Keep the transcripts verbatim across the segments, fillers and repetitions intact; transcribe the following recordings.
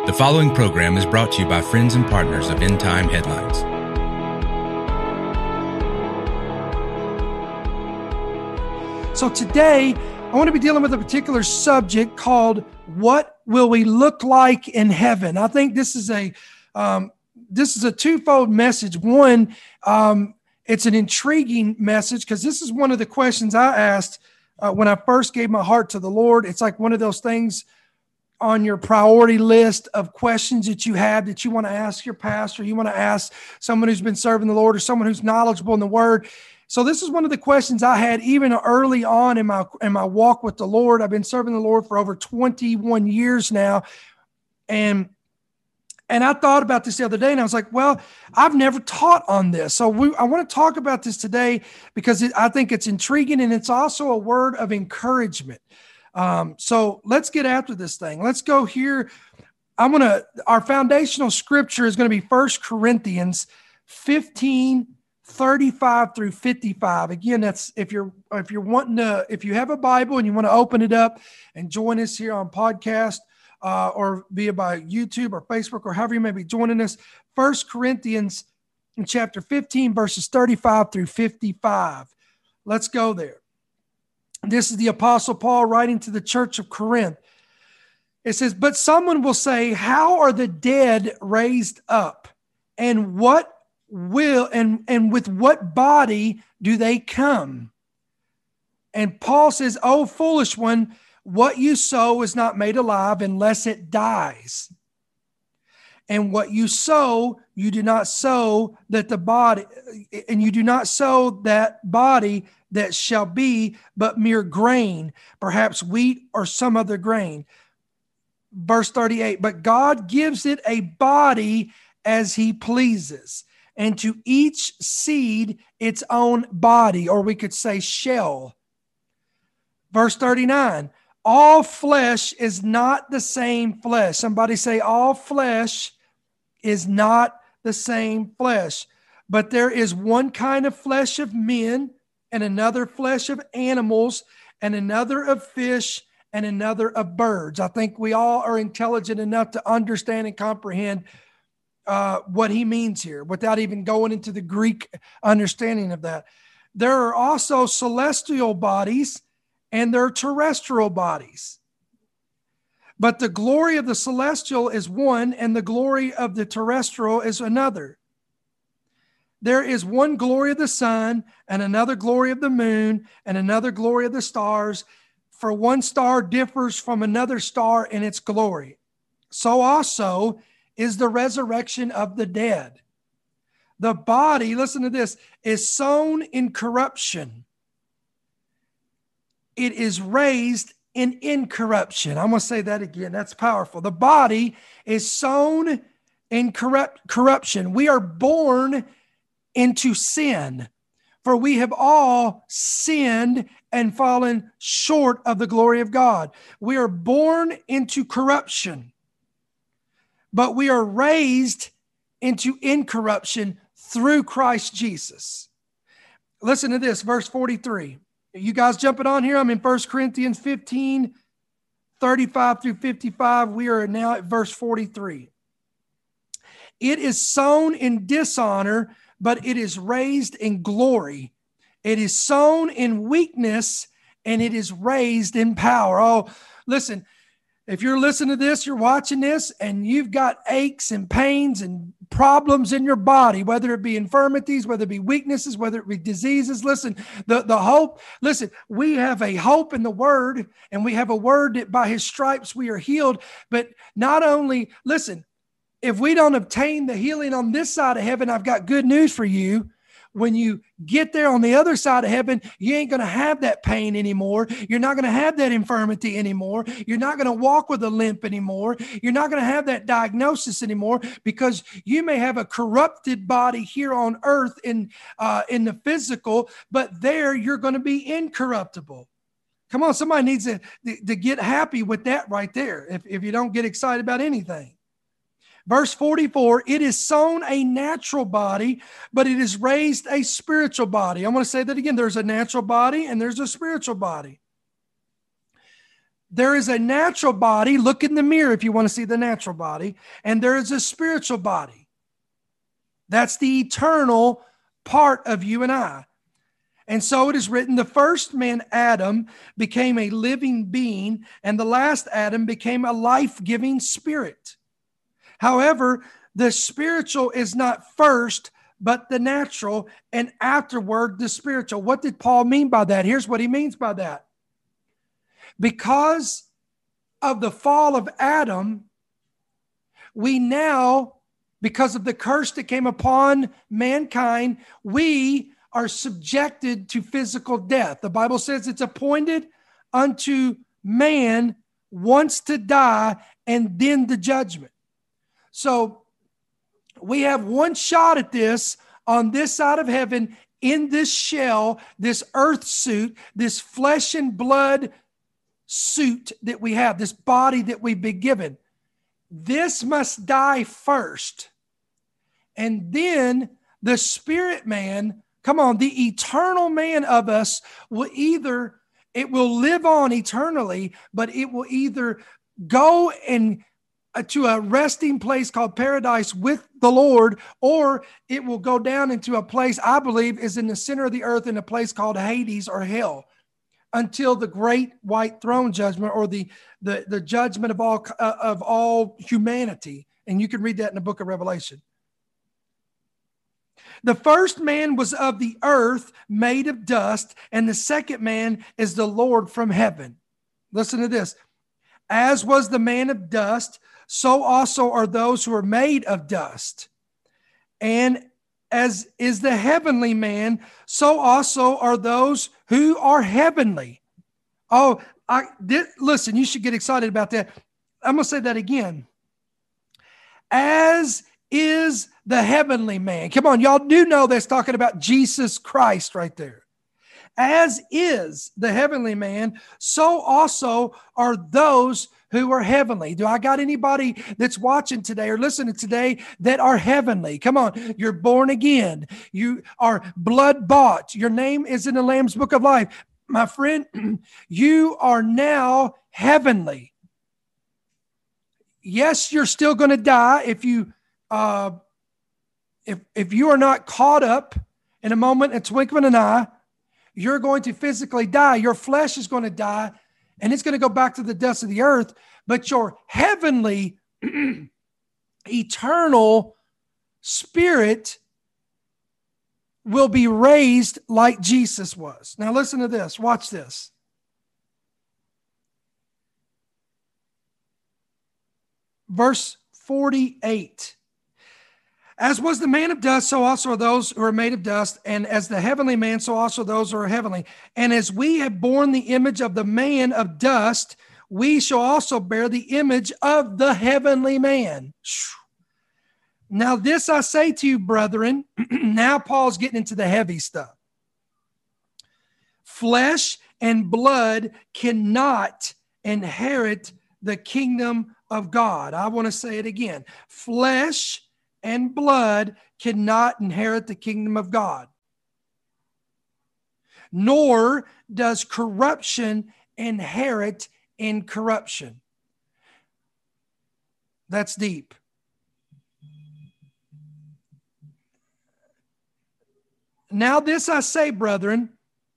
The following program is brought to you by friends and partners of End Time Headlines. So today, I want to be dealing with a particular subject called "What Will We Look Like in Heaven?" I think this is a um, this is a twofold message. One, um, it's an intriguing message because this is one of the questions I asked uh, when I first gave my heart to the Lord. It's like one of those things on your priority list of questions that you have that you want to ask your pastor, you want to ask someone who's been serving the Lord or someone who's knowledgeable in the Word. So this is one of the questions I had even early on in my in my walk with the Lord. I've been serving the Lord for over twenty-one years now. And, and I thought about this the other day, and I was like, well, I've never taught on this. So we, I want to talk about this today because it, I think it's intriguing, and it's also a word of encouragement. Um, so let's get after this thing. Let's go here. I'm going to, our foundational scripture is going to be First Corinthians fifteen, thirty-five through fifty-five. Again, that's if you're, if you're wanting to, if you have a Bible and you want to open it up and join us here on podcast, uh, or via by YouTube or Facebook or however you may be joining us, First Corinthians in chapter fifteen, verses thirty-five through fifty-five. Let's go there. This is the Apostle Paul writing to the church of Corinth. It says, but someone will say, how are the dead raised up? And what will, and, and with what body do they come? And Paul says, oh, foolish one, what you sow is not made alive unless it dies. And what you sow, you do not sow that the body, and you do not sow that body that shall be, but mere grain, perhaps wheat or some other grain. Verse thirty-eight, but God gives it a body as he pleases, and to each seed its own body, or we could say shell. Verse thirty-nine, all flesh is not the same flesh. Somebody say, all flesh is not the same flesh, but there is one kind of flesh of men, and another flesh of animals, and another of fish, and another of birds. I think we all are intelligent enough to understand and comprehend uh, what he means here without even going into the Greek understanding of that. There are also celestial bodies and there are terrestrial bodies. But the glory of the celestial is one, and the glory of the terrestrial is another. There is one glory of the sun, and another glory of the moon, and another glory of the stars. For one star differs from another star in its glory. So also is the resurrection of the dead. The body, listen to this, is sown in corruption. It is raised in incorruption. I'm going to say that again. That's powerful. The body is sown in corrupt corruption. We are born into sin, for we have all sinned and fallen short of the glory of God. We are born into corruption, but we are raised into incorruption through Christ Jesus. Listen to this, verse forty-three. You guys jumping on here? I'm in First Corinthians fifteen, thirty-five through fifty-five. We are now at verse forty-three. It is sown in dishonor, but it is raised in glory. It is sown in weakness, and it is raised in power. Oh, listen, if you're listening to this, you're watching this, and you've got aches and pains and problems in your body, whether it be infirmities, whether it be weaknesses, whether it be diseases, listen, the, the hope, listen, we have a hope in the word, and we have a word that by his stripes we are healed. But not only, listen, if we don't obtain the healing on this side of heaven, I've got good news for you. When you get there on the other side of heaven, you ain't going to have that pain anymore. You're not going to have that infirmity anymore. You're not going to walk with a limp anymore. You're not going to have that diagnosis anymore, because you may have a corrupted body here on earth in, uh, in the physical, but there you're going to be incorruptible. Come on, somebody needs to, to get happy with that right there if, if you don't get excited about anything. Verse forty-four, it is sown a natural body, but it is raised a spiritual body. I'm going to say that again. There's a natural body and there's a spiritual body. There is a natural body. Look in the mirror if you want to see the natural body. And there is a spiritual body. That's the eternal part of you and I. And so it is written, the first man, Adam, became a living being, and the last Adam became a life-giving spirit. However, the spiritual is not first, but the natural, and afterward, the spiritual. What did Paul mean by that? Here's what he means by that. Because of the fall of Adam, we now, because of the curse that came upon mankind, we are subjected to physical death. The Bible says it's appointed unto man once to die and then the judgment. So we have one shot at this on this side of heaven in this shell, this earth suit, this flesh and blood suit that we have, this body that we've been given. This must die first. And then the spirit man, come on, the eternal man of us will either, it will live on eternally, but it will either go and uh, to a resting place called paradise with the Lord, or it will go down into a place I believe is in the center of the earth in a place called Hades or hell until the great white throne judgment or the, the, the judgment of all, uh, of all humanity. And you can read that in the book of Revelation. The first man was of the earth, made of dust, and the second man is the Lord from heaven. Listen to this. As was the man of dust, so also are those who are made of dust. And as is the heavenly man, so also are those who are heavenly. Oh, I did, listen, you should get excited about that. I'm going to say that again. As is the heavenly man. Come on, y'all do know that's talking about Jesus Christ right there. As is the heavenly man, so also are those who are heavenly. Do I got anybody that's watching today or listening today that are heavenly? Come on, you're born again. You are blood bought. Your name is in the Lamb's Book of Life. My friend, you are now heavenly. Yes, you're still going to die if you uh, if if you are not caught up in a moment, a twinkling of an eye. You're going to physically die. Your flesh is going to die, and it's going to go back to the dust of the earth. But your heavenly, eternal spirit will be raised like Jesus was. Now listen to this. Watch this. Verse forty-eight. As was the man of dust, so also are those who are made of dust. And as the heavenly man, so also those who are heavenly. And as we have borne the image of the man of dust, we shall also bear the image of the heavenly man. Now this I say to you, brethren. Now Paul's getting into the heavy stuff. Flesh and blood cannot inherit the kingdom of God. I want to say it again. Flesh and blood cannot inherit the kingdom of God. Nor does corruption inherit incorruption. That's deep. Now this I say, brethren,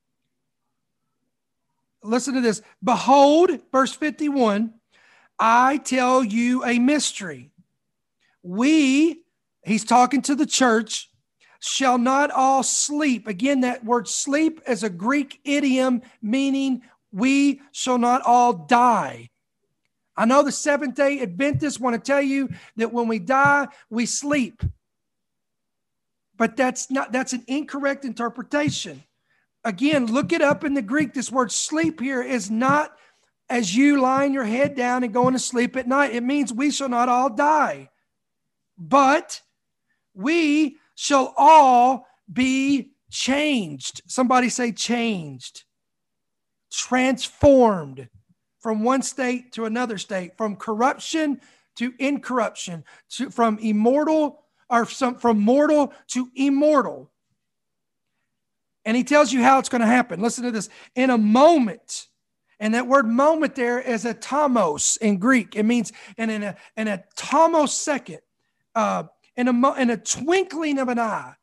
listen to this. Behold, verse fifty-one, I tell you a mystery. We, he's talking to the church, shall not all sleep. Again, that word sleep is a Greek idiom meaning we shall not all die. I know the Seventh-day Adventists want to tell you that when we die, we sleep. But that's not, that's an incorrect interpretation. Again, look it up in the Greek. This word sleep here is not as you lying your head down and going to sleep at night. It means we shall not all die, but we shall all be changed. Somebody say changed, transformed from one state to another state, from corruption to incorruption, to, from immortal or some, from mortal to immortal. And he tells you how it's going to happen. Listen to this. In a moment, And that word moment there is atomos in Greek. It means in an, an atomosecond, uh, in, a, in a twinkling of an eye.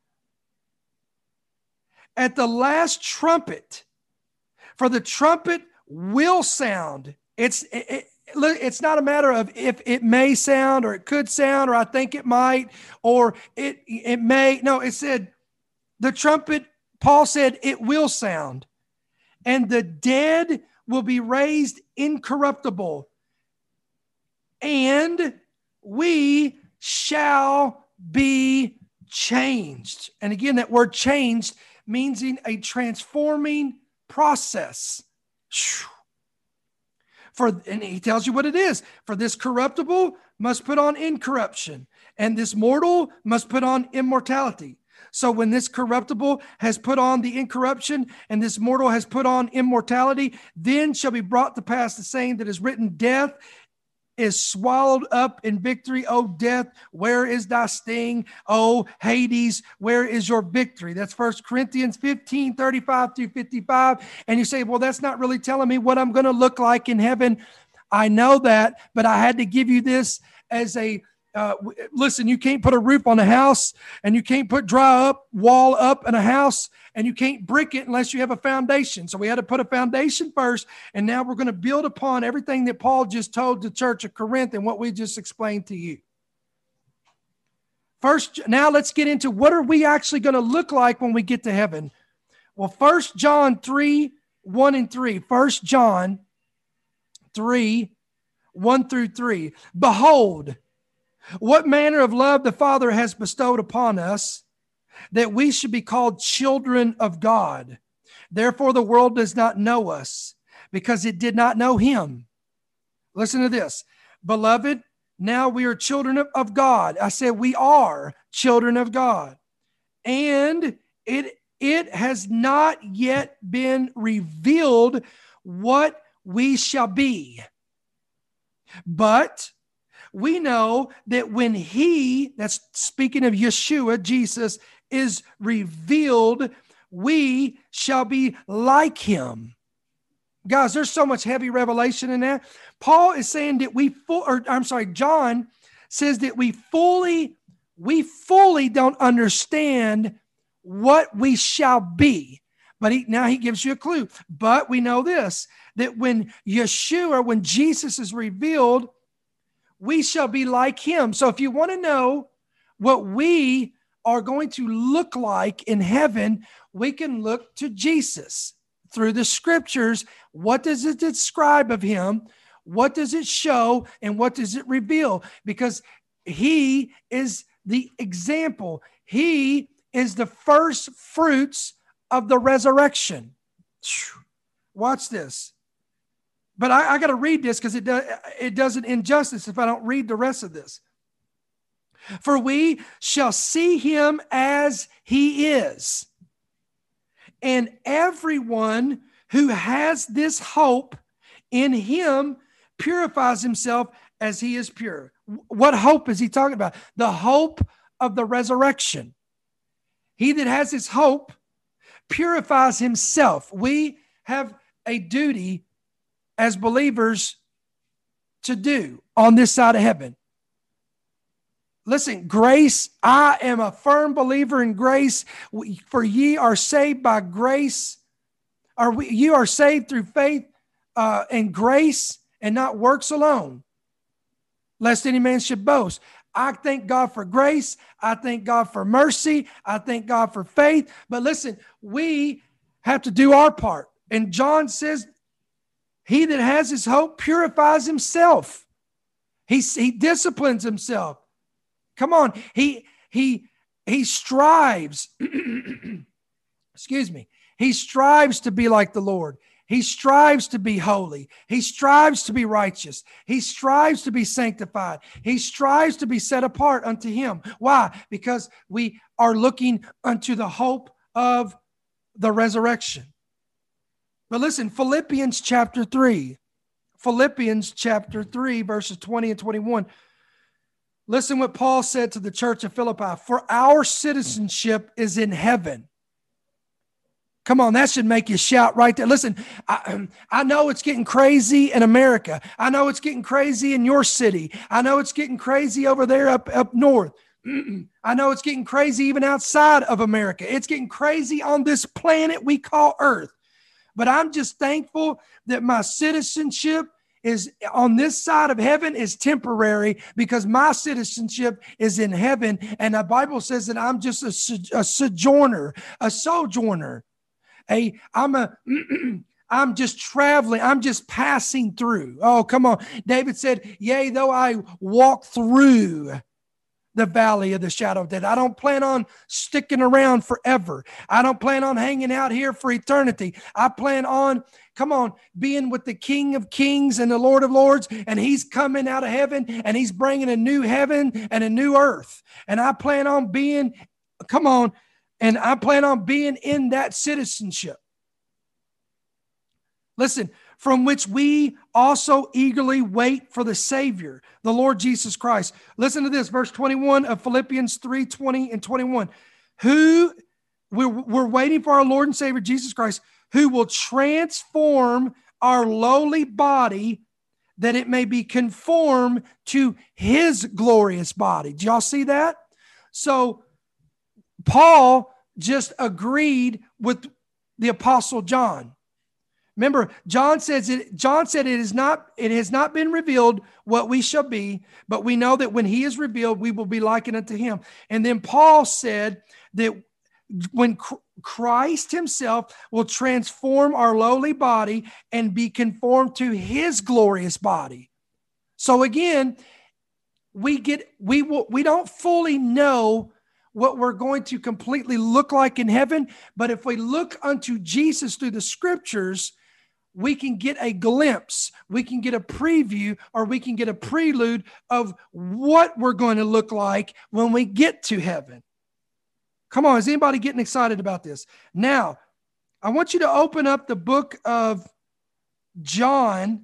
At the last trumpet, for the trumpet will sound. It's it, it, it's not a matter of if it may sound or it could sound or I think it might or it it may. No, it said the trumpet, Paul said it will sound. And the dead will be raised incorruptible, and we shall be changed. And again, that word changed means a transforming process. For, and he tells you what it is. For this corruptible must put on incorruption, and this mortal must put on immortality. So when this corruptible has put on the incorruption and this mortal has put on immortality, then shall be brought to pass the saying that is written, death is swallowed up in victory. O death, where is thy sting? O Hades, where is your victory? That's First Corinthians fifteen, thirty-five through fifty-five. And you say, well, that's not really telling me what I'm going to look like in heaven. I know that, but I had to give you this as a Uh, listen, you can't put a roof on a house, and you can't put dry up wall up in a house, and you can't brick it unless you have a foundation. So we had to put a foundation first, and now we're going to build upon everything that Paul just told the church of Corinth and what we just explained to you. First, now let's get into what are we actually going to look like when we get to heaven. Well, First John three, one and three. First John three, one through three. Behold, what manner of love the Father has bestowed upon us, that we should be called children of God. Therefore, the world does not know us, because it did not know him. Listen to this. Beloved, now we are children of, of God. I said we are children of God. And it, it has not yet been revealed what we shall be. But we know that when he, that's speaking of Yeshua, Jesus, is revealed, we shall be like him. Guys, there's so much heavy revelation in that. Paul is saying that we, full, or I'm sorry, John says that we fully, we fully don't understand what we shall be. But he, now he gives you a clue. But we know this, that when Yeshua, when Jesus is revealed, we shall be like him. So if you want to know what we are going to look like in heaven, we can look to Jesus through the scriptures. What does it describe of him? What does it show? And what does it reveal? Because he is the example. He is the first fruits of the resurrection. Watch this. But I, I got to read this because it, do, it does an injustice if I don't read the rest of this. For we shall see him as he is. And everyone who has this hope in him purifies himself as he is pure. What hope is he talking about? The hope of the resurrection. He that has this hope purifies himself. We have a duty as believers to do on this side of heaven. Listen, grace, I am a firm believer in grace. For ye are saved by grace, or we, you are saved through faith uh, and grace, and not works alone, lest any man should boast. I thank God for grace. I thank God for mercy. I thank God for faith. But listen, we have to do our part. And John says, he that has his hope purifies himself. He, he disciplines himself. Come on. He, he, he strives. Excuse me. He strives to be like the Lord. He strives to be holy. He strives to be righteous. He strives to be sanctified. He strives to be set apart unto him. Why? Because we are looking unto the hope of the resurrection. But listen, Philippians chapter three, Philippians chapter three, verses twenty and twenty-one. Listen what Paul said to the church of Philippi. For our citizenship is in heaven. Come on, that should make you shout right there. Listen, I, I know it's getting crazy in America. I know it's getting crazy in your city. I know it's getting crazy over there up, up north. I know it's getting crazy even outside of America. It's getting crazy on this planet we call Earth. But I'm just thankful that my citizenship is on this side of heaven is temporary, because my citizenship is in heaven. And the Bible says that I'm just a, a sojourner, a sojourner. A, I'm a, I'm just traveling. I'm just passing through. Oh, come on. David said, yea, though I walk through the valley of the shadow of death. I don't plan on sticking around forever. I don't plan on hanging out here for eternity. I plan on, come on, being with the King of Kings and the Lord of Lords, and he's coming out of heaven, and he's bringing a new heaven and a new earth. And I plan on being, come on, and I plan on being in that citizenship. Listen, from which we also eagerly wait for the Savior, the Lord Jesus Christ. Listen to this, verse twenty-one of Philippians three, twenty and twenty-one. Who, we're, we're waiting for our Lord and Savior, Jesus Christ, who will transform our lowly body that it may be conformed to his glorious body. Did y'all see that? So Paul just agreed with the Apostle John. Remember, John says it, John said it is not, it has not been revealed what we shall be, but we know that when he is revealed, we will be likened unto him. And then Paul said that when Christ himself will transform our lowly body and be conformed to his glorious body. So again, we get, we will, we don't fully know what we're going to completely look like in heaven, but if we look unto Jesus through the scriptures, we can get a glimpse, we can get a preview, or we can get a prelude of what we're going to look like when we get to heaven. Come on, is anybody getting excited about this? Now, I want you to open up the book of John,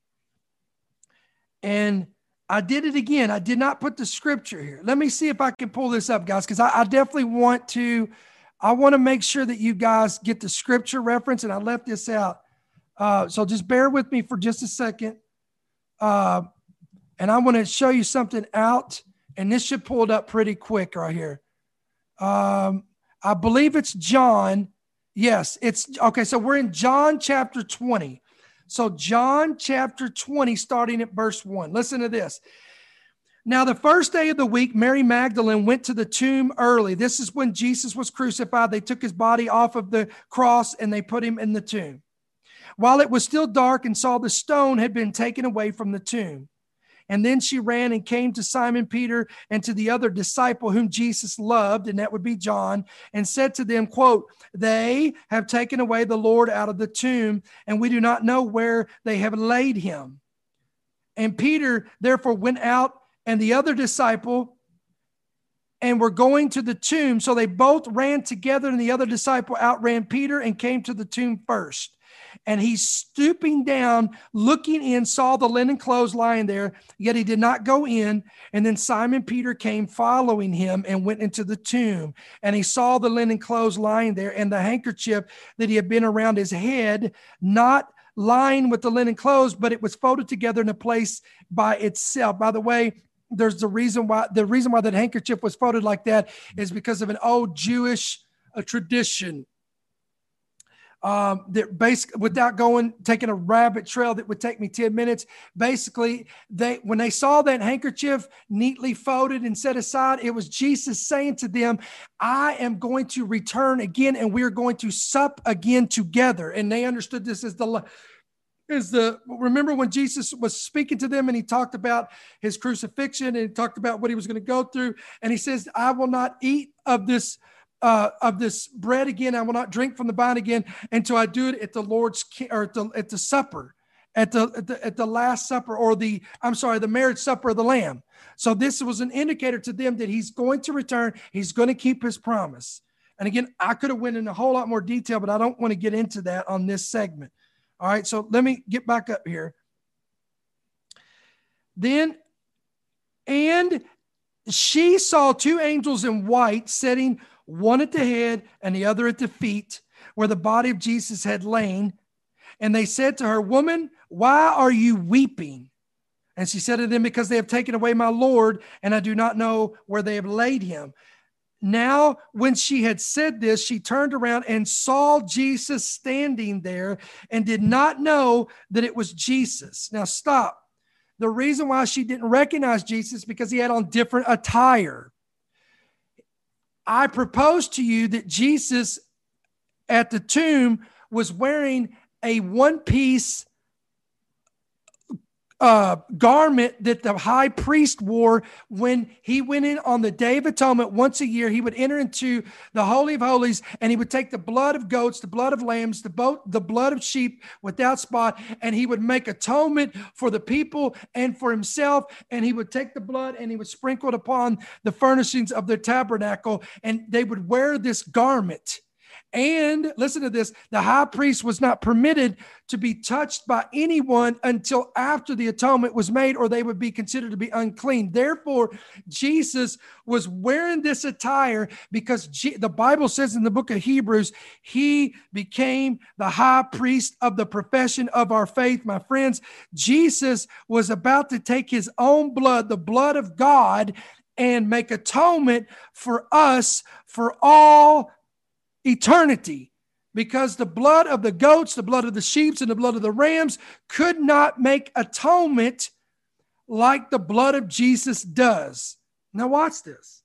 and I did it again. I did not put the scripture here. Let me see if I can pull this up, guys, because I, I definitely want to, I want to make sure that you guys get the scripture reference, and I left this out. Uh, so just bear with me for just a second. Uh, and I want to show you something out, and this should pull it up pretty quick right here. Um, I believe it's John. Yes, it's okay. So we're in John chapter twenty. So John chapter twenty, starting at verse one. Listen to this. Now, the first day of the week, Mary Magdalene went to the tomb early. This is when Jesus was crucified. They took his body off of the cross and they put him in the tomb, while it was still dark, and saw the stone had been taken away from the tomb. And then she ran and came to Simon Peter and to the other disciple whom Jesus loved, and that would be John, and said to them, quote, they have taken away the Lord out of the tomb, and we do not know where they have laid him. And Peter therefore went out, and the other disciple, and were going to the tomb. So they both ran together, and the other disciple outran Peter and came to the tomb first. And he, stooping down, looking in, saw the linen clothes lying there, yet he did not go in. And then Simon Peter came following him and went into the tomb. And he saw the linen clothes lying there, and the handkerchief that he had been around his head, not lying with the linen clothes, but it was folded together in a place by itself. By the way, there's the reason why, the reason why that handkerchief was folded like that is because of an old Jewish uh, tradition. Um, that basically, without going, taking a rabbit trail that would take me ten minutes, basically, they, when they saw that handkerchief neatly folded and set aside, it was Jesus saying to them, I am going to return again, and we're going to sup again together. And they understood this as the, is the, remember when Jesus was speaking to them and he talked about his crucifixion and he talked about what he was going to go through. And he says, I will not eat of this Uh, of this bread again. I will not drink from the vine again until I do it at the Lord's or at the, at the supper, at the, at the at the last supper, or the I'm sorry, the marriage supper of the Lamb. So this was an indicator to them that he's going to return. He's going to keep his promise. And again, I could have went in a whole lot more detail, but I don't want to get into that on this segment. All right, so let me get back up here. Then, and she saw two angels in white sitting, one at the head and the other at the feet, where the body of Jesus had lain. And they said to her, "Woman, why are you weeping?" And she said to them, "Because they have taken away my Lord, and I do not know where they have laid him." Now, when she had said this, she turned around and saw Jesus standing there and did not know that it was Jesus. Now, stop. The reason why she didn't recognize Jesus is because he had on different attire. I propose to you that Jesus at the tomb was wearing a one-piece Uh, garment that the high priest wore when he went in on the Day of Atonement once a year. He would enter into the Holy of Holies, and he would take the blood of goats, the blood of lambs, the, boat, the blood of sheep without spot, and he would make atonement for the people and for himself. And he would take the blood and he would sprinkle it upon the furnishings of the tabernacle, and they would wear this garment. And listen to this, the high priest was not permitted to be touched by anyone until after the atonement was made, or they would be considered to be unclean. Therefore, Jesus was wearing this attire because G- the Bible says in the book of Hebrews, he became the high priest of the profession of our faith. My friends, Jesus was about to take his own blood, the blood of God, and make atonement for us for all eternity, because the blood of the goats, the blood of the sheep, and the blood of the rams could not make atonement like the blood of Jesus does. Now watch this.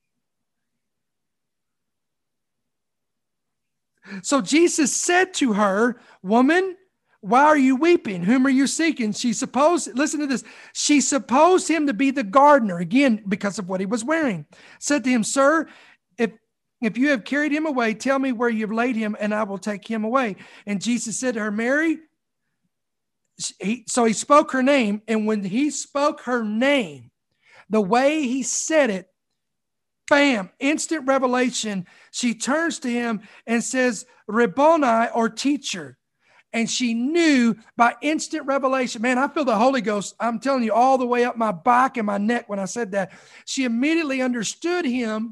So Jesus said to her, "Woman, why are you weeping? Whom are you seeking?" She supposed, listen to this, she supposed him to be the gardener, again, because of what he was wearing. Said to him, "Sir, if If you have carried him away, tell me where you've laid him, and I will take him away." And Jesus said to her, "Mary." He, so he spoke her name. And when he spoke her name, the way he said it, bam, instant revelation. She turns to him and says, "Rabboni," or teacher. And she knew by instant revelation, man, I feel the Holy Ghost, I'm telling you, all the way up my back and my neck when I said that. She immediately understood him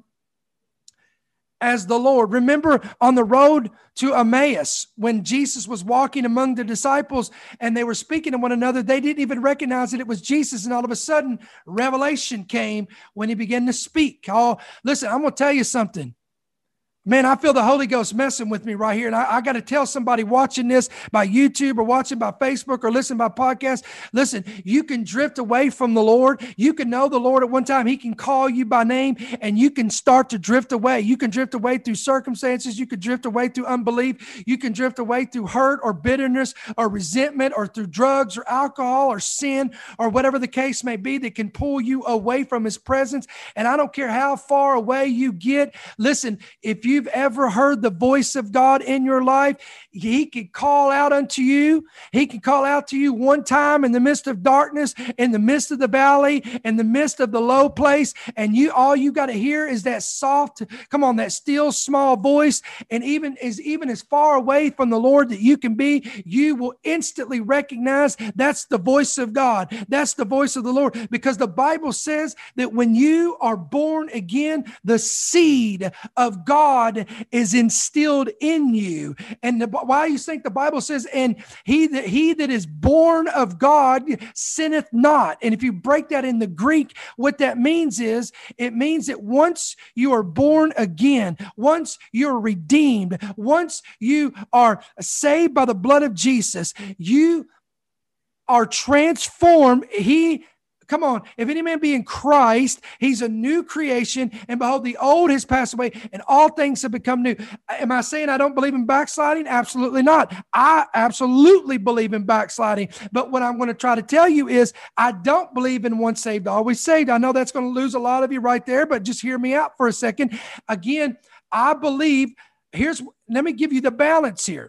as the Lord. Remember on the road to Emmaus, when Jesus was walking among the disciples and they were speaking to one another, they didn't even recognize that it was Jesus. And all of a sudden, revelation came when he began to speak. Oh, listen, I'm going to tell you something. Man, I feel the Holy Ghost messing with me right here. And I, I got to tell somebody watching this by YouTube or watching by Facebook or listening by podcast, listen, you can drift away from the Lord. You can know the Lord at one time. He can call you by name and you can start to drift away. You can drift away through circumstances. You can drift away through unbelief. You can drift away through hurt or bitterness or resentment or through drugs or alcohol or sin or whatever the case may be that can pull you away from his presence. And I don't care how far away you get. Listen, if you you've ever heard the voice of God in your life, he can call out unto you. He can call out to you one time in the midst of darkness, in the midst of the valley, in the midst of the low place. And you, all you got to hear is that soft, come on, that still small voice. And even as, even as far away from the Lord that you can be, you will instantly recognize that's the voice of God. That's the voice of the Lord, because the Bible says that when you are born again, the seed of God is instilled in you. And the, why you think the Bible says, and he that, he that is born of God sinneth not. And if you break that in the Greek, what that means is, it means that once you are born again, once you're redeemed, once you are saved by the blood of Jesus, you are transformed. He Come on. If any man be in Christ, he's a new creation. And behold, the old has passed away and all things have become new. Am I saying I don't believe in backsliding? Absolutely not. I absolutely believe in backsliding. But what I'm going to try to tell you is I don't believe in once saved, always saved. I know that's going to lose a lot of you right there, but just hear me out for a second. Again, I believe, here's, let me give you the balance here.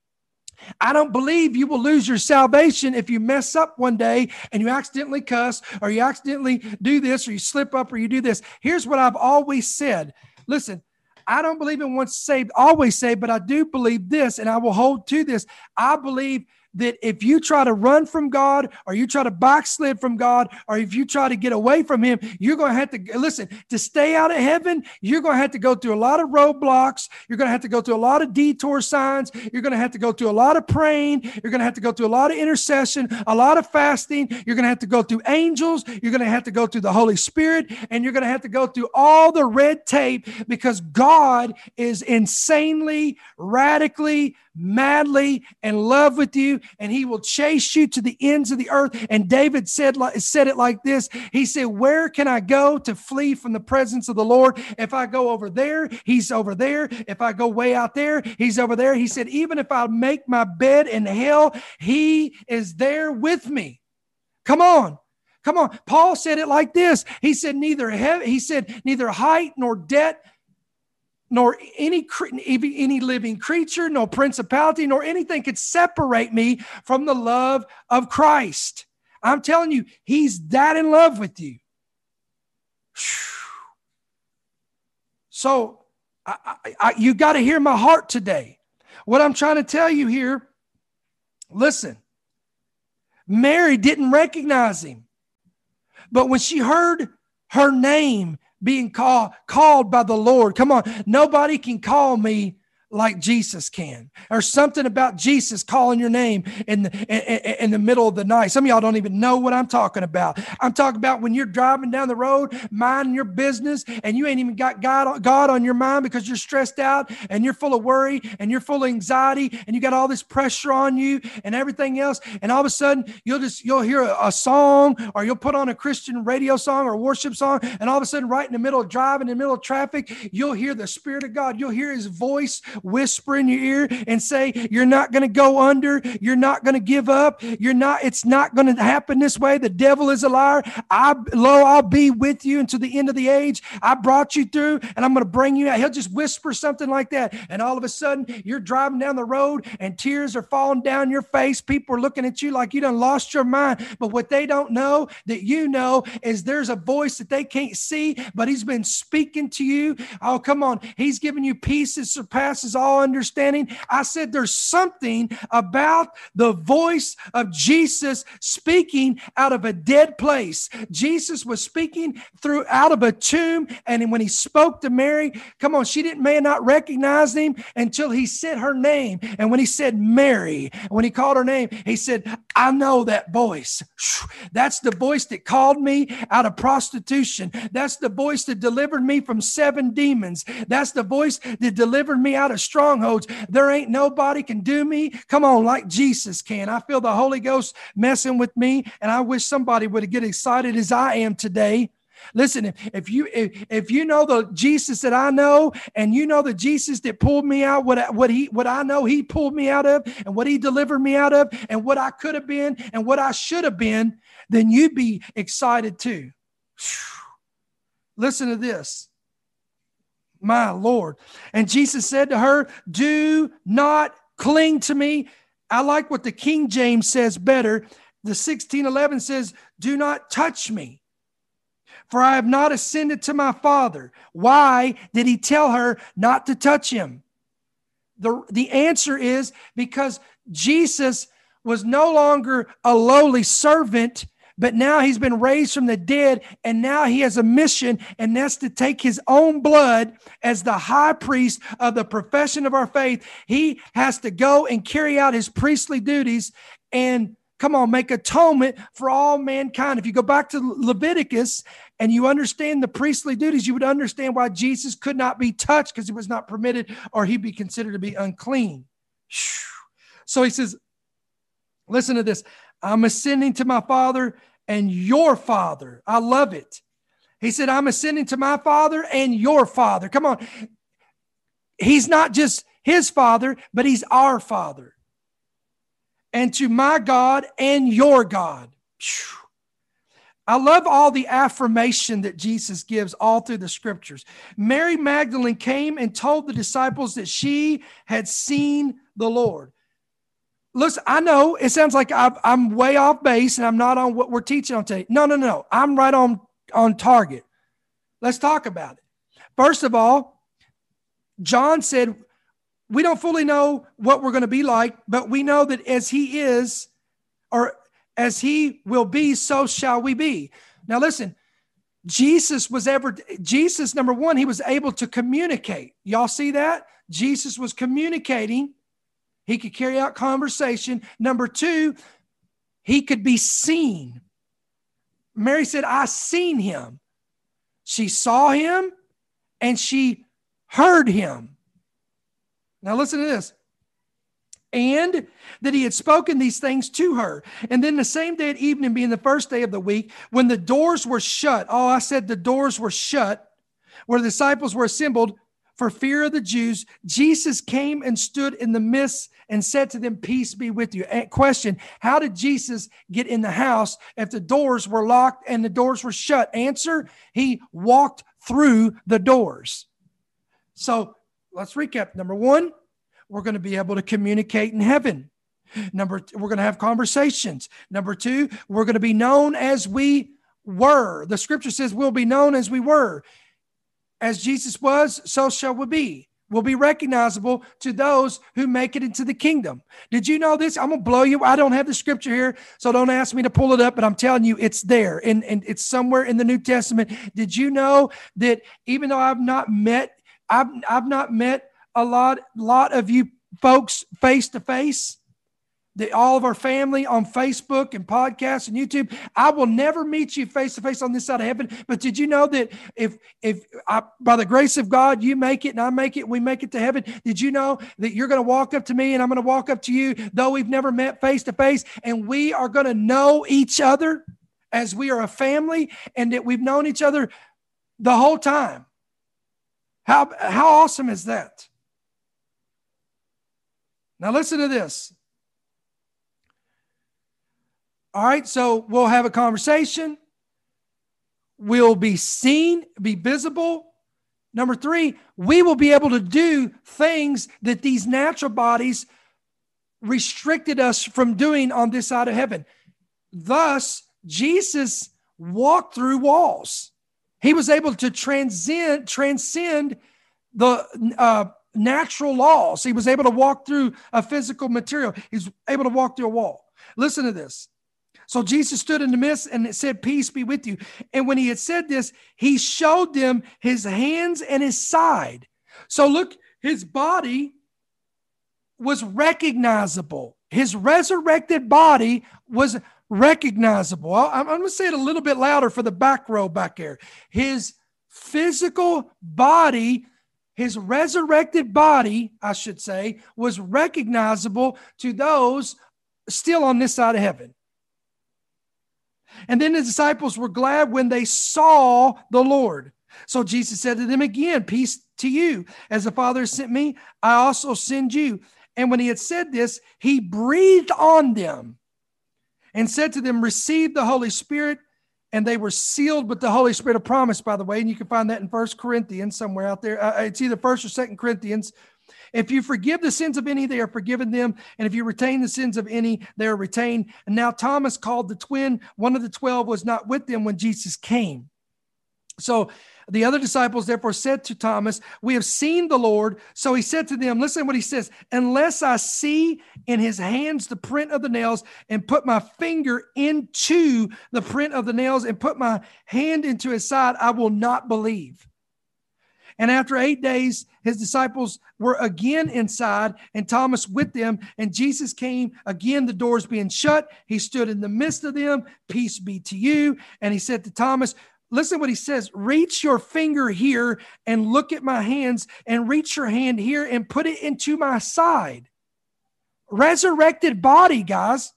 I don't believe you will lose your salvation if you mess up one day and you accidentally cuss or you accidentally do this or you slip up or you do this. Here's what I've always said. Listen, I don't believe in once saved, always saved, but I do believe this, and I will hold to this. I believe that if you try to run from God, or you try to backslid from God, or if you try to get away from him, you're going to have to, listen, to stay out of heaven, you're going to have to go through a lot of roadblocks. You're going to have to go through a lot of detour signs. You're going to have to go through a lot of praying. You're going to have to go through a lot of intercession, a lot of fasting. You're going to have to go through angels. You're going to have to go through the Holy Spirit, and you're going to have to go through all the red tape, because God is insanely, radically, madly in love with you, and he will chase you to the ends of the earth. And David said, said it like this. He said, where can I go to flee from the presence of the Lord? If I go over there, he's over there. If I go way out there, he's over there. He said, even if I make my bed in hell, he is there with me. Come on. Come on. Paul said it like this. He said, neither heaven, he said, neither height nor depth, nor any, any living creature, no principality, nor anything could separate me from the love of Christ. I'm telling you, he's that in love with you. So I, I, I, you got to hear my heart today. What I'm trying to tell you here, listen, Mary didn't recognize him. But when she heard her name being called, called by the Lord, come on, nobody can call me like Jesus can. There's something about Jesus calling your name in the, in, in the middle of the night. Some of y'all don't even know what I'm talking about. I'm talking about when you're driving down the road, minding your business, and you ain't even got God, God on your mind because you're stressed out and you're full of worry and you're full of anxiety and you got all this pressure on you and everything else. And all of a sudden you'll just, you'll hear a, a song, or you'll put on a Christian radio song or a worship song. And all of a sudden, right in the middle of driving, in the middle of traffic, you'll hear the Spirit of God. You'll hear his voice whisper in your ear and say, you're not going to go under. You're not going to give up. You're not, it's not going to happen this way. The devil is a liar. I, lo, I'll be with you until the end of the age. I brought you through and I'm going to bring you out. He'll just whisper something like that. And all of a sudden you're driving down the road and tears are falling down your face. People are looking at you like you done lost your mind. But what they don't know that you know is there's a voice that they can't see, but he's been speaking to you. Oh, come on. He's giving you peace that surpasses all understanding. I said there's something about the voice of Jesus speaking out of a dead place. Jesus was speaking through out of a tomb, and when he spoke to Mary, come on, she didn't may not recognize him until he said her name. And when he said Mary, when he called her name, he said, I know that voice. That's the voice that called me out of prostitution. That's the voice that delivered me from seven demons. That's the voice that delivered me out of strongholds. There ain't nobody can do me, come on, like Jesus can. I feel the Holy Ghost messing with me, and I wish somebody would get excited as I am today. Listen, if you if, if you know the Jesus that I know, and you know the Jesus that pulled me out, what what he what I know he pulled me out of, and what he delivered me out of, and what I could have been, and what I should have been, then you'd be excited too. Listen to this. My Lord. And Jesus said to her, do not cling to me. I like what the King James says better. The sixteen eleven says, do not touch me, for I have not ascended to my Father. Why did he tell her not to touch him? The, the answer is because Jesus was no longer a lowly servant, but now he's been raised from the dead, and now he has a mission, and that's to take his own blood as the high priest of the profession of our faith. He has to go and carry out his priestly duties and, come on, make atonement for all mankind. If you go back to Leviticus and you understand the priestly duties, you would understand why Jesus could not be touched, because he was not permitted, or he'd be considered to be unclean. So he says, listen to this. I'm ascending to my Father and your Father. I love it. He said, I'm ascending to my Father and your Father. Come on. He's not just his Father, but he's our Father. And to my God and your God. I love all the affirmation that Jesus gives all through the scriptures. Mary Magdalene came and told the disciples that she had seen the Lord. Listen, I know it sounds like I've, I'm way off base and I'm not on what we're teaching on today. No, no, no. I'm right on, on target. Let's talk about it. First of all, John said, we don't fully know what we're going to be like, but we know that as he is, or as he will be, so shall we be. Now listen, Jesus was ever, Jesus, number one, he was able to communicate. Y'all see that? Jesus was communicating. He could carry out conversation. Number two, he could be seen. Mary said, I seen him. She saw him and she heard him. Now listen to this. And that he had spoken these things to her. And then the same day at evening, being the first day of the week, when the doors were shut. Oh, I said the doors were shut, where the disciples were assembled for fear of the Jews. Jesus came and stood in the midst and said to them, peace be with you. And question, how did Jesus get in the house if the doors were locked and the doors were shut? Answer, he walked through the doors. So let's recap. Number one, we're going to be able to communicate in heaven. Number, we're going to have conversations. Number two, we're going to be known as we were. The scripture says we'll be known as we were. As Jesus was, so shall we be. We'll be recognizable to those who make it into the kingdom. Did you know this? I'm going to blow you. I don't have the scripture here, so don't ask me to pull it up, but I'm telling you, it's there. And, and it's somewhere in the New Testament. Did you know that even though I've not met, I've, I've not met a lot, lot of you folks face to face, that all of our family on Facebook and podcasts and YouTube, I will never meet you face to face on this side of heaven. But did you know that if, if I, by the grace of God, you make it and I make it, we make it to heaven. Did you know that you're going to walk up to me and I'm going to walk up to you, though we've never met face to face, and we are going to know each other as we are a family, and that we've known each other the whole time. How, how awesome is that? Now listen to this. All right, so we'll have a conversation. We'll be seen, be visible. Number three, we will be able to do things that these natural bodies restricted us from doing on this side of heaven. Thus, Jesus walked through walls. He was able to transcend, transcend the uh, natural laws. He was able to walk through a physical material. He's able to walk through a wall. Listen to this. So Jesus stood in the midst and it said, peace be with you. And when he had said this, he showed them his hands and his side. So look, his body was recognizable. His resurrected body was recognizable. I'm, I'm going to say it a little bit louder for the back row back there. His physical body, his resurrected body, I should say, was recognizable to those still on this side of heaven. And then the disciples were glad when they saw the Lord. So Jesus said to them again, peace to you. As the Father has sent me, I also send you. And when he had said this, he breathed on them and said to them, receive the Holy Spirit. And they were sealed with the Holy Spirit of promise, by the way. And you can find that in First Corinthians somewhere out there. Uh, it's either First or Second Corinthians. If you forgive the sins of any, they are forgiven them. And if you retain the sins of any, they are retained. And now Thomas, called the twin, one of the twelve, was not with them when Jesus came. So the other disciples therefore said to Thomas, we have seen the Lord. So he said to them, listen to what he says, unless I see in his hands the print of the nails and put my finger into the print of the nails and put my hand into his side, I will not believe. And after eight days, his disciples were again inside and Thomas with them. And Jesus came again, the doors being shut. He stood in the midst of them. Peace be to you. And he said to Thomas, listen to what he says, reach your finger here and look at my hands, and reach your hand here and put it into my side. Resurrected body, guys.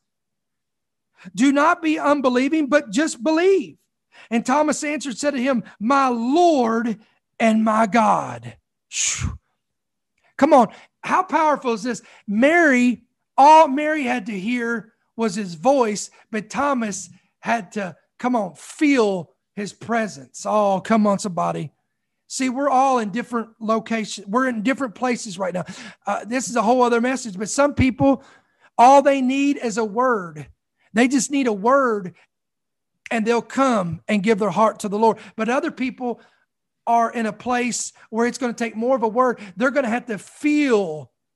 Do not be unbelieving, but just believe. And Thomas answered, said to him, my Lord and my God. Whew. Come on. How powerful is this? Mary, all Mary had to hear was his voice, but Thomas had to, come on, feel his presence. Oh, come on, somebody. See, we're all in different locations. We're in different places right now. Uh, this is a whole other message, but some people, all they need is a word. They just need a word and they'll come and give their heart to the Lord. But other people are in a place where it's going to take more of a word. They're going to have to feel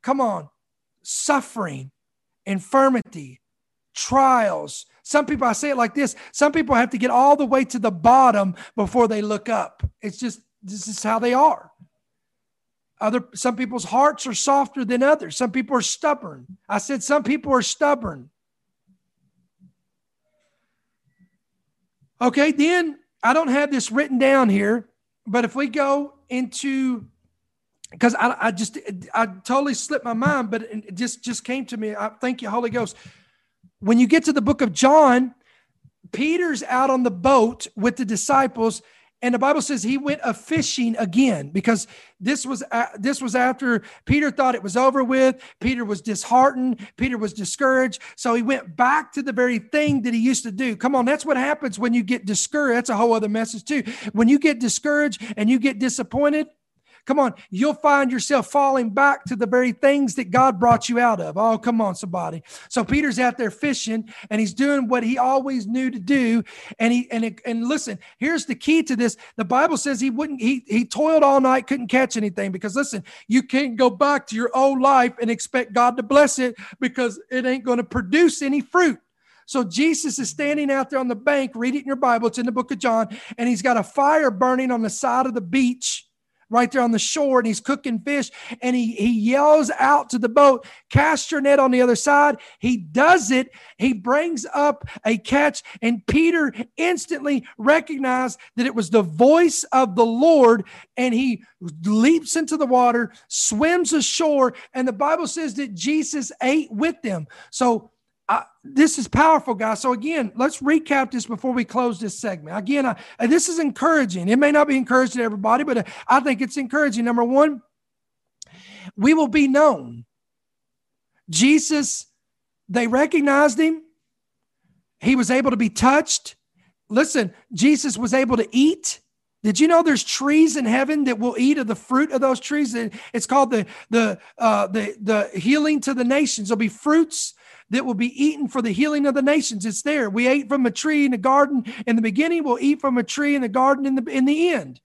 come on, suffering, infirmity, trials. Some people, I say it like this, some people have to get all the way to the bottom before they look up. It's just, this is how they are. Other, some people's hearts are softer than others. Some people are stubborn. I said some people are stubborn. Okay, then I don't have this written down here, but if we go into, because I, I just, I totally slipped my mind, but it just, just came to me. I thank you, Holy Ghost. When you get to the book of John, Peter's out on the boat with the disciples, and the Bible says he went a fishing again, because this was uh, this was after Peter thought it was over with. Peter was disheartened. Peter was discouraged. So he went back to the very thing that he used to do. Come on, that's what happens when you get discouraged. That's a whole other message too. When you get discouraged and you get disappointed, come on, you'll find yourself falling back to the very things that God brought you out of. Oh, come on, somebody. So Peter's out there fishing, and he's doing what he always knew to do. And he and and listen, here's the key to this. The Bible says he wouldn't. He he toiled all night, couldn't catch anything, because listen, you can't go back to your old life and expect God to bless it, because it ain't going to produce any fruit. So Jesus is standing out there on the bank. Read it in your Bible. It's in the book of John, and he's got a fire burning on the side of the beach, right there on the shore, and he's cooking fish, and he, he yells out to the boat, cast your net on the other side. He does it. He brings up a catch, and Peter instantly recognized that it was the voice of the Lord, and he leaps into the water, swims ashore, and the Bible says that Jesus ate with them. So Uh, this is powerful, guys. So again, let's recap this before we close this segment. Again, I, and this is encouraging. It may not be encouraging to everybody, but I think it's encouraging. Number one, we will be known. Jesus, they recognized him. He was able to be touched. Listen, Jesus was able to eat. Did you know there's trees in heaven that will eat of the fruit of those trees? It's called the the uh, the the healing to the nations. There'll be fruits that will be eaten for the healing of the nations. It's there. We ate from a tree in the garden in the beginning. We'll eat from a tree in the garden in the in the end.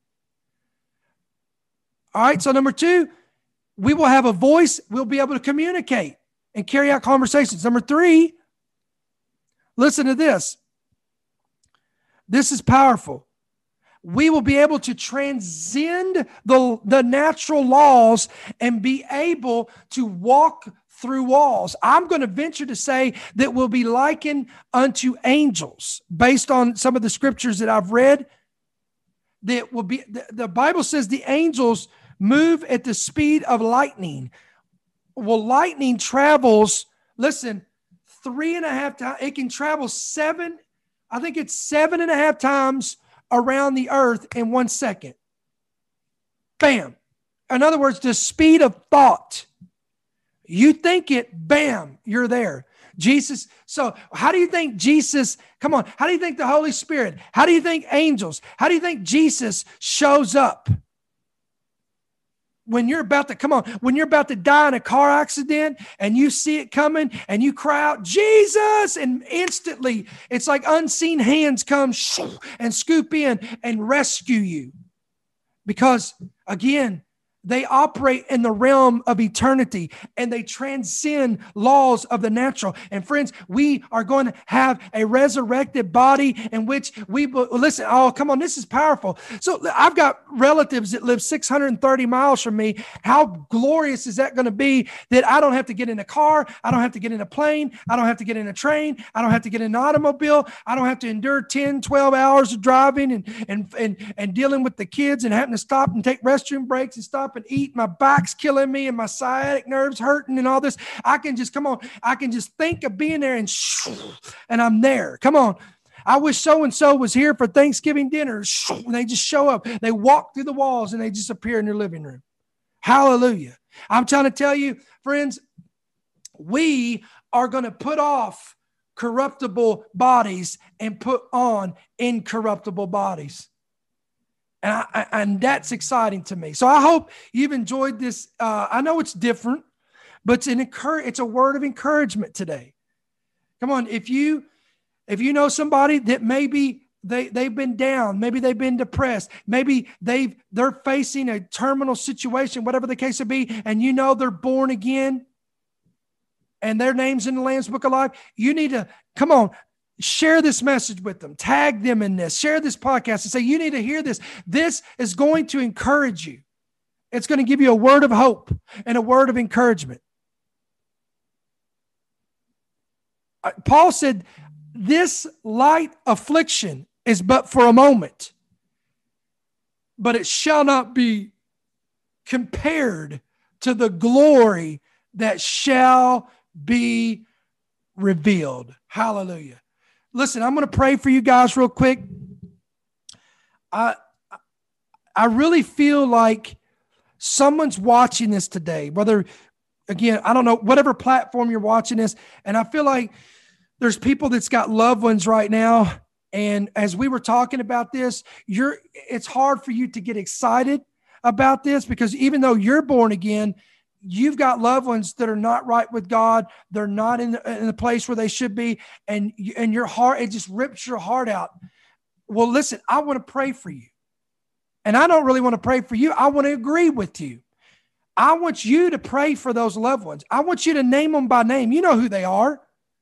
All right. So number two, we will have a voice. We'll be able to communicate and carry out conversations. Number three, listen to this. This is powerful. We will be able to transcend the, the natural laws and be able to walk through walls. I'm going to venture to say that we'll be likened unto angels based on some of the scriptures that I've read. That will be, the, the Bible says the angels move at the speed of lightning. Well, lightning travels, listen, three and a half times. It can travel seven, I think it's seven and a half times around the earth in one second. Bam. In other words, the speed of thought. You think it, bam, you're there. Jesus. So how do you think Jesus, come on, how do you think the Holy Spirit, how do you think angels, how do you think Jesus shows up? When you're about to, come on, when you're about to die in a car accident and you see it coming and you cry out, Jesus, and instantly it's like unseen hands come and scoop in and rescue you. Because again, they operate in the realm of eternity and they transcend laws of the natural. And friends, we are going to have a resurrected body in which we, listen, oh, come on, this is powerful. So I've got relatives that live six hundred thirty miles from me. How glorious is that going to be that I don't have to get in a car. I don't have to get in a plane. I don't have to get in a train. I don't have to get in an automobile. I don't have to endure ten, twelve hours of driving and, and, and, and dealing with the kids and having to stop and take restroom breaks and stop and eat. My back's killing me and my sciatic nerves hurting and all this. I can just, come on, I can just think of being there and and I'm there. Come on. I wish so-and-so was here for Thanksgiving dinner. And they just show up. They walk through the walls and they just appear in their living room. Hallelujah. I'm trying to tell you, friends, we are going to put off corruptible bodies and put on incorruptible bodies. And, I, and that's exciting to me. So I hope you've enjoyed this. Uh, I know it's different, but it's an encourage, it's a word of encouragement today. Come on, if you if you know somebody that maybe they, they've been down. Maybe they've been depressed. Maybe they've, they're facing a terminal situation, whatever the case may be, and you know they're born again and their name's in the Lamb's Book of Life. You need to, come on, share this message with them. Tag them in this. Share this podcast and say, you need to hear this. This is going to encourage you. It's going to give you a word of hope and a word of encouragement. Paul said, this light affliction is but for a moment, but it shall not be compared to the glory that shall be revealed. Hallelujah. Listen, I'm going to pray for you guys real quick. I, I really feel like someone's watching this today, whether, again, I don't know, whatever platform you're watching this. And I feel like there's people that's got loved ones right now. And as we were talking about this, you're, it's hard for you to get excited about this because even though you're born again, you've got loved ones that are not right with God. They're not in the, in the place where they should be. And, and your heart, it just rips your heart out. Well, listen, I want to pray for you. And I don't really want to pray for you. I want to agree with you. I want you to pray for those loved ones. I want you to name them by name. You know who they are.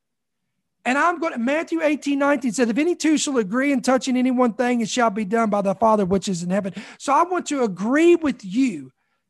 And I'm going to, Matthew eighteen, nineteen says, if any two shall agree in touching any one thing, it shall be done by the Father which is in heaven. So I want to agree with you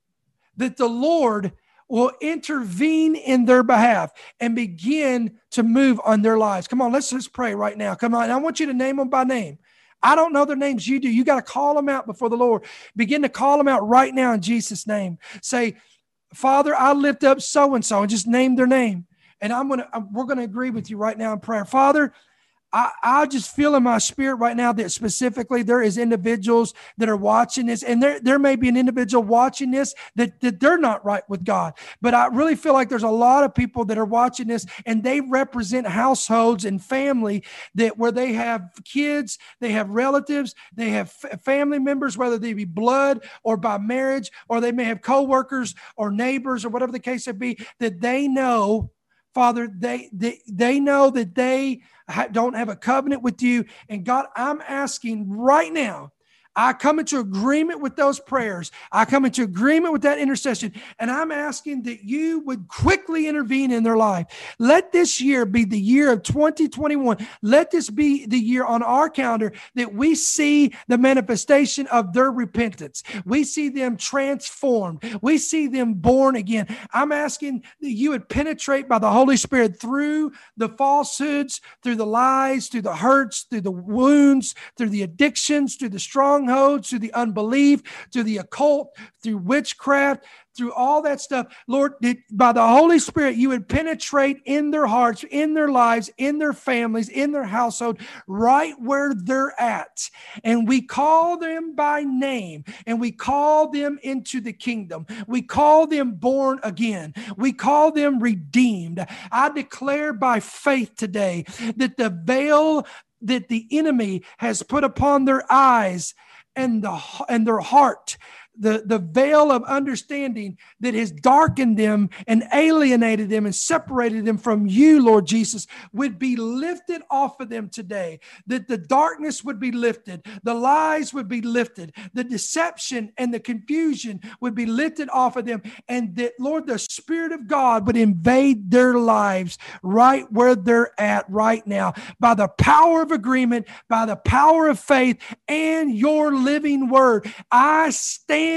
that the Lord will intervene in their behalf and begin to move on their lives. Come on, let's just pray right now. Come on. I want you to name them by name. I don't know their names. You do. You got to call them out before the Lord. Begin to call them out right now in Jesus' name. Say, Father, I lift up so-and-so, and just name their name. And I'm going to, we're going to agree with you right now in prayer. Father, I, I just feel in my spirit right now that specifically there is individuals that are watching this, and there, there may be an individual watching this that, that they're not right with God. But I really feel like there's a lot of people that are watching this, and they represent households and family that where they have kids, they have relatives, they have f- family members, whether they be blood or by marriage, or they may have coworkers or neighbors or whatever the case may be, that they know, Father, they, they, they know that they don't have a covenant with you. And God, I'm asking right now, I come into agreement with those prayers. I come into agreement with that intercession. And I'm asking that you would quickly intervene in their life. Let this year be the year of twenty twenty-one. Let this be the year on our calendar that we see the manifestation of their repentance. We see them transformed. We see them born again. I'm asking that you would penetrate by the Holy Spirit through the falsehoods, through the lies, through the hurts, through the wounds, through the addictions, through the strong through the unbelief, through the occult, through witchcraft, through all that stuff. Lord, that by the Holy Spirit, you would penetrate in their hearts, in their lives, in their families, in their household, right where they're at. And we call them by name, and we call them into the kingdom. We call them born again. We call them redeemed. I declare by faith today that the veil that the enemy has put upon their eyes and the and their heart, the, the veil of understanding that has darkened them and alienated them and separated them from you, Lord Jesus, would be lifted off of them today. That the darkness would be lifted, the lies would be lifted, the deception and the confusion would be lifted off of them, and that, Lord, the Spirit of God would invade their lives right where they're at right now, by the power of agreement, by the power of faith, and your living word. I stand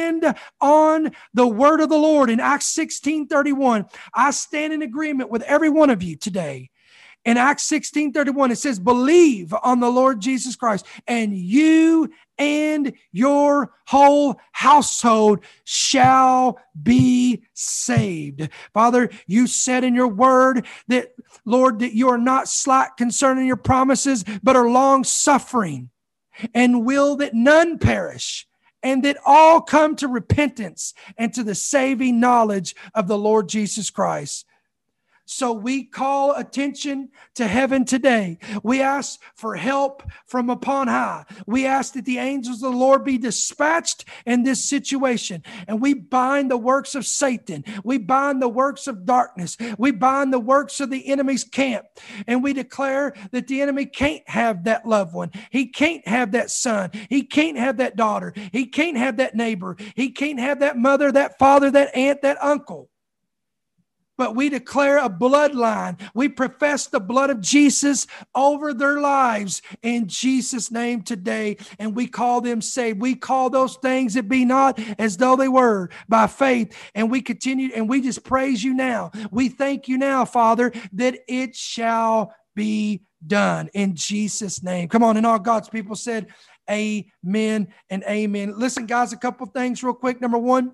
on the word of the Lord in Acts sixteen thirty-one. I stand in agreement with every one of you today. In Acts sixteen thirty-one, it says, believe on the Lord Jesus Christ, and you and your whole household shall be saved. Father, you said in your word that, Lord, that you are not slack concerning your promises, but are long suffering, and will that none perish, and that all come to repentance and to the saving knowledge of the Lord Jesus Christ. So we call attention to heaven today. We ask for help from upon high. We ask that the angels of the Lord be dispatched in this situation. And we bind the works of Satan. We bind the works of darkness. We bind the works of the enemy's camp. And we declare that the enemy can't have that loved one. He can't have that son. He can't have that daughter. He can't have that neighbor. He can't have that mother, that father, that aunt, that uncle. But we declare a bloodline. We profess the blood of Jesus over their lives in Jesus' name today. And we call them saved. We call those things that be not as though they were by faith. And we continue and we just praise you now. We thank you now, Father, that it shall be done in Jesus' name. Come on. And all God's people said, amen and amen. Listen, guys, a couple things real quick. Number one,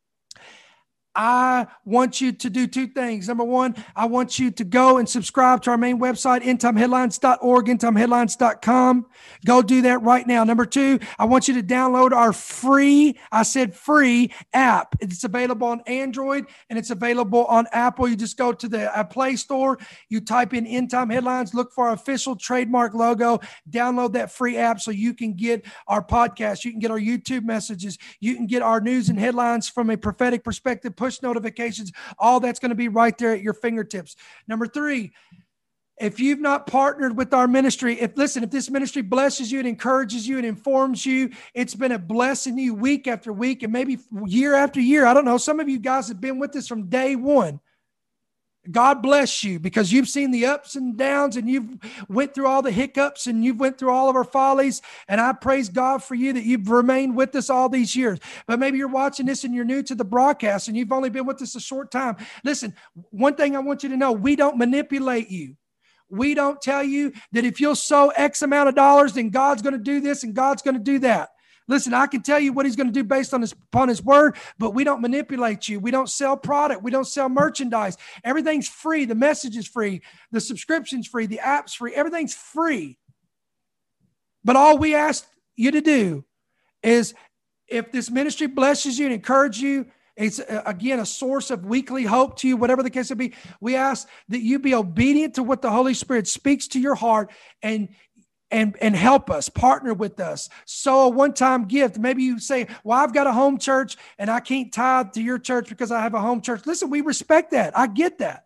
I want you to do two things. Number one, I want you to go and subscribe to our main website, end time headlines dot org, end time headlines dot com. Go do that right now. Number two, I want you to download our free, I said free app. It's available on Android and it's available on Apple. You just go to the uh, Play Store, you type in End Time Headlines, look for our official trademark logo, download that free app so you can get our podcast, you can get our YouTube messages, you can get our news and headlines from a prophetic perspective, push notifications, all that's going to be right there at your fingertips. Number three, if you've not partnered with our ministry, if listen, if this ministry blesses you, it encourages you, it informs you, it's been a blessing you week after week and maybe year after year. I don't know. Some of you guys have been with us from day one. God bless you because you've seen the ups and downs and you've went through all the hiccups and you've went through all of our follies. And I praise God for you that you've remained with us all these years. But maybe you're watching this and you're new to the broadcast and you've only been with us a short time. Listen, one thing I want you to know, we don't manipulate you. We don't tell you that if you'll sow X amount of dollars, then God's going to do this and God's going to do that. Listen, I can tell you what he's going to do based on his, upon his word, but we don't manipulate you. We don't sell product. We don't sell merchandise. Everything's free. The message is free. The subscription's free. The app's free. Everything's free. But all we ask you to do is if this ministry blesses you and encourages you, it's, again, a source of weekly hope to you, whatever the case may be. We ask that you be obedient to what the Holy Spirit speaks to your heart and And, and help us, partner with us. Sow a one-time gift. Maybe you say, well, I've got a home church and I can't tithe to your church because I have a home church. Listen, we respect that. I get that.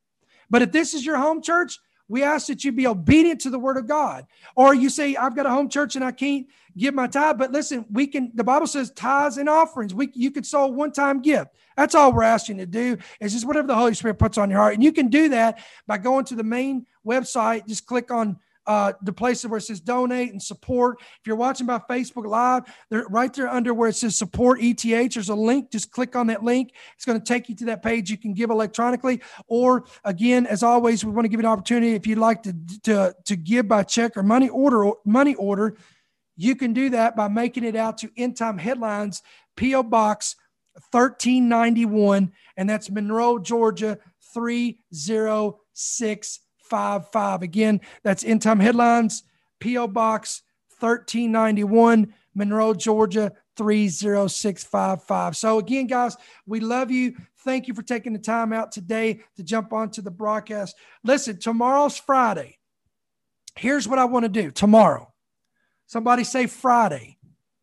But if this is your home church, we ask that you be obedient to the word of God. Or you say, I've got a home church and I can't give my tithe. But listen, we can, the Bible says tithes and offerings. We, you could sow a one-time gift. That's all we're asking you to do is just whatever the Holy Spirit puts on your heart. And you can do that by going to the main website. Just click on Uh, the places where it says donate and support. If you're watching by Facebook Live, they're right there under where it says support E T H. There's a link. Just click on that link. It's going to take you to that page. You can give electronically. Or again, as always, we want to give you an opportunity. If you'd like to, to, to give by check or money order, money order, you can do that by making it out to End Time Headlines, P O Box thirteen ninety-one. And that's Monroe, Georgia, three oh six five five. Again, that's End Time Headlines, P O Box thirteen ninety-one, Monroe, Georgia, three oh six five five. So again, guys, we love you. Thank you for taking the time out today to jump onto the broadcast. Listen, tomorrow's Friday. Here's what I want to do tomorrow. Somebody say Friday.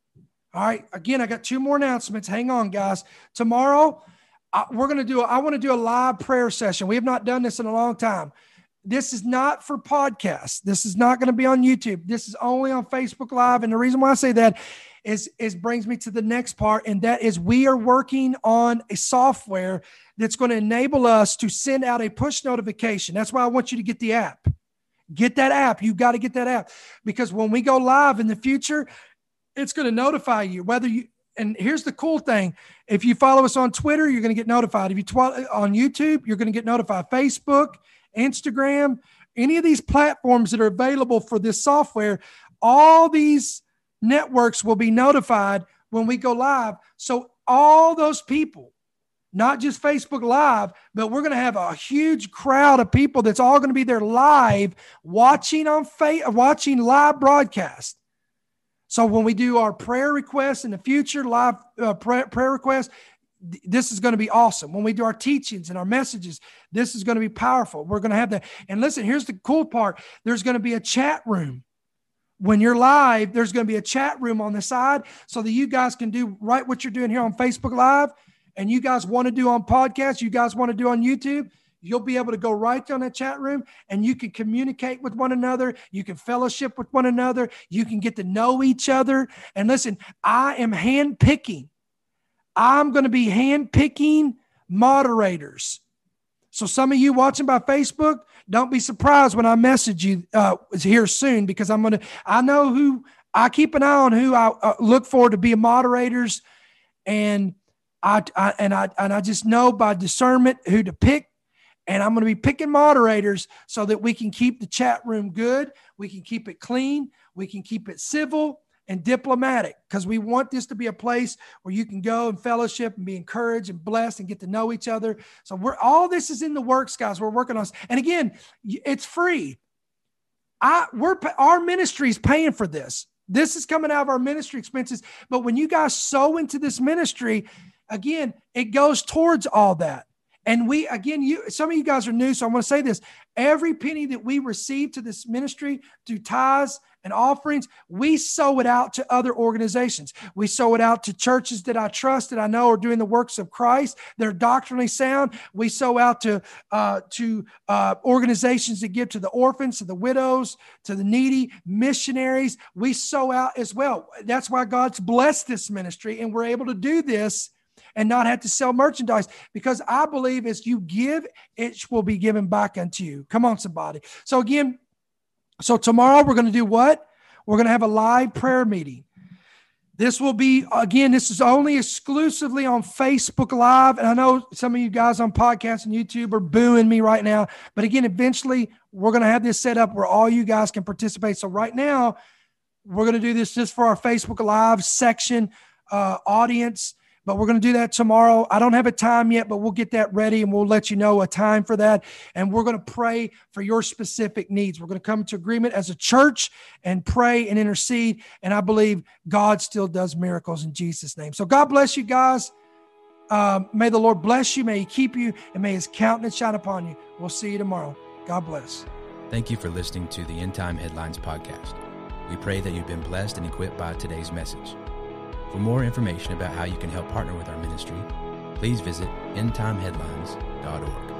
All right. Again, I got two more announcements. Hang on, guys. Tomorrow, I, we're going to do, a, I want to do a live prayer session. We have not done this in a long time. This is not for podcasts. This is not going to be on YouTube. This is only on Facebook Live. And the reason why I say that is, is brings me to the next part. And that is we are working on a software that's going to enable us to send out a push notification. That's why I want you to get the app. Get that app. You got to get that app because when we go live in the future, it's going to notify you whether you, and here's the cool thing. If you follow us on Twitter, you're going to get notified. If you tw- on YouTube, you're going to get notified. Facebook, Instagram, any of these platforms that are available for this software, all these networks will be notified when we go live. So all those people, not just Facebook Live, but we're going to have a huge crowd of people that's all going to be there live watching on fa- watching live broadcast. So when we do our prayer requests in the future, live uh, prayer, prayer requests, this is going to be awesome. When we do our teachings and our messages, this is going to be powerful. We're going to have that. And listen, here's the cool part. There's going to be a chat room. When you're live, there's going to be a chat room on the side so that you guys can do right what you're doing here on Facebook Live, and you guys want to do on podcasts, you guys want to do on YouTube. You'll be able to go right down that chat room and you can communicate with one another. You can fellowship with one another. You can get to know each other. And listen, I am handpicking. I'm going to be handpicking moderators. So some of you watching by Facebook, don't be surprised when I message you uh, here soon, because I'm going to, I know who, I keep an eye on who I uh, look for to be moderators. And I, I, and I, and I just know by discernment who to pick. And I'm going to be picking moderators so that we can keep the chat room good. We can keep it clean. We can keep it civil and diplomatic, because we want this to be a place where you can go and fellowship and be encouraged and blessed and get to know each other. So we're, all this is in the works, guys. We're working on this. And again, it's free. I, we're, our ministry is paying for this. This is coming out of our ministry expenses. But when you guys sow into this ministry, again, it goes towards all that. And we, again, you, some of you guys are new, so I want to say this. Every penny that we receive to this ministry through tithes and offerings, we sow it out to other organizations. We sow it out to churches that I trust, that I know are doing the works of Christ. They're doctrinally sound. We sow out to, uh, to uh, organizations that give to the orphans, to the widows, to the needy, missionaries. We sow out as well. That's why God's blessed this ministry, and we're able to do this and not have to sell merchandise, because I believe as you give, it will be given back unto you. Come on, somebody. So again, so tomorrow we're going to do what? We're going to have a live prayer meeting. This will be, again, this is only exclusively on Facebook Live. And I know some of you guys on podcasts and YouTube are booing me right now. But again, eventually we're going to have this set up where all you guys can participate. So right now, we're going to do this just for our Facebook Live section uh, audience. But we're going to do that tomorrow. I don't have a time yet, but we'll get that ready and we'll let you know a time for that. And we're going to pray for your specific needs. We're going to come to agreement as a church and pray and intercede. And I believe God still does miracles in Jesus' name. So God bless you guys. Um, may the Lord bless you. May he keep you, and may his countenance shine upon you. We'll see you tomorrow. God bless. Thank you for listening to the End Time Headlines podcast. We pray that you've been blessed and equipped by today's message. For more information about how you can help partner with our ministry, please visit end time headlines dot org.